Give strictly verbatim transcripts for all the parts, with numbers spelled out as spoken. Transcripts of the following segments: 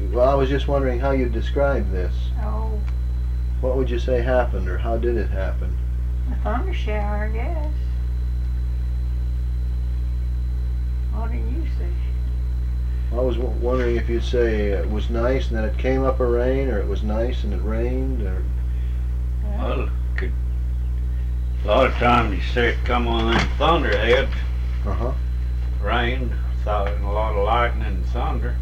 Well, I was just wondering how you describe this. Oh, What would you say happened, or how did it happen? a thunder shower, I guess. What do you say? I was w- wondering if you'd say it was nice and then it came up a rain, or it was nice and it rained, or... Well, could, a lot of times you see it come on them thunderheads, Uh-huh. rain, saw a lot of lightning and thunder.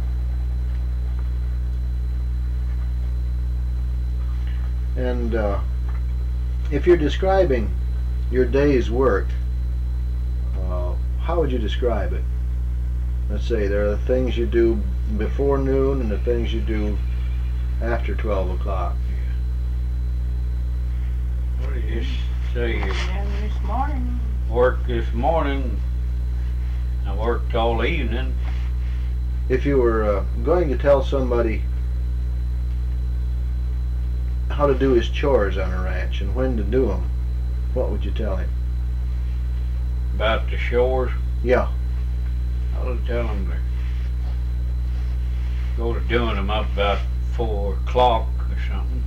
And uh, if you're describing your day's work, uh, how would you describe it? Let's say there are the things you do before noon and the things you do after twelve o'clock. What did you say? You And this morning, worked this morning, I worked all evening. If you were uh, going to tell somebody how to do his chores on a ranch and when to do them, what would you tell him? About the shores, Yeah. I would tell them to go to doing them up about four o'clock or something.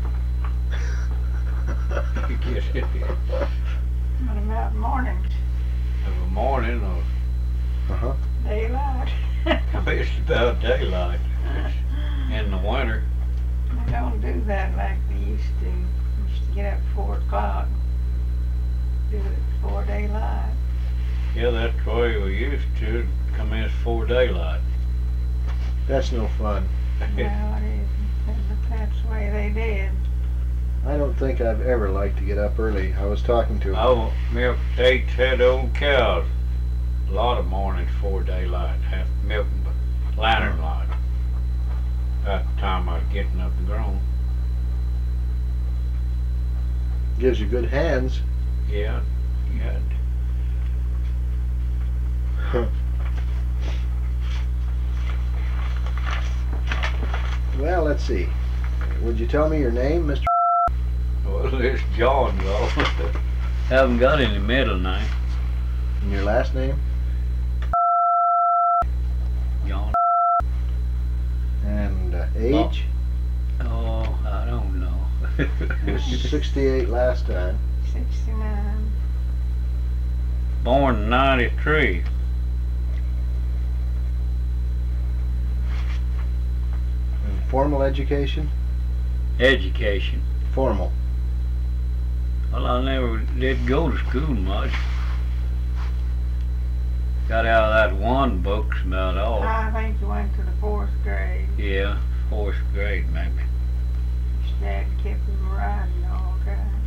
You get it what about mornings? of a morning or Uh-huh. Daylight. it's about daylight. It's in the winter. They don't do that like they used to. They used to get up four o'clock, do it before daylight. Yeah, that's the way we used to come in before daylight. That's no fun. Well, it isn't, but that's the way they did. I don't think I've ever liked to get up early. I was talking to I milked eight head old cows a lot of mornings before daylight, half milking by lantern light. About the time I was getting up and grown. gives you good hands. Yeah, you had. Well, let's see. Would you tell me your name, Mister Well, it's John, y'all. Haven't got any middle name. and your last name? John. And uh, age? Oh, I don't know. You were sixty-eight last time. Sixty-nine. Born in ninety-three. And formal education? Education. Formal. Well, I never did go to school much. Got out of that one book's about all. I think you went to the fourth grade. Yeah, fourth grade maybe. His dad kept him riding all the time.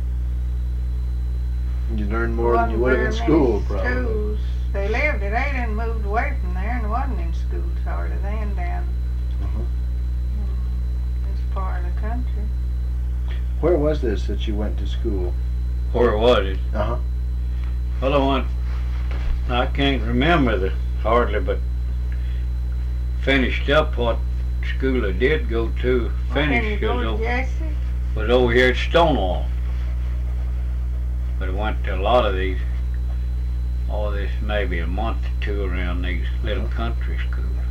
You learned more than you Wasn't would have in very school, many probably. Schools. They lived it. They didn't move away from there and wasn't in schools hardly then down Uh-huh. in this part of the country. Where was this that you went to school? Where was it? Uh-huh. Well, I went, I can't remember the hardly, but finished up what school I did go to. Well, can you Finished go was to over, Jesse? was over here at Stonewall. But I went to a lot of these, all this maybe a month or two around these little country schools.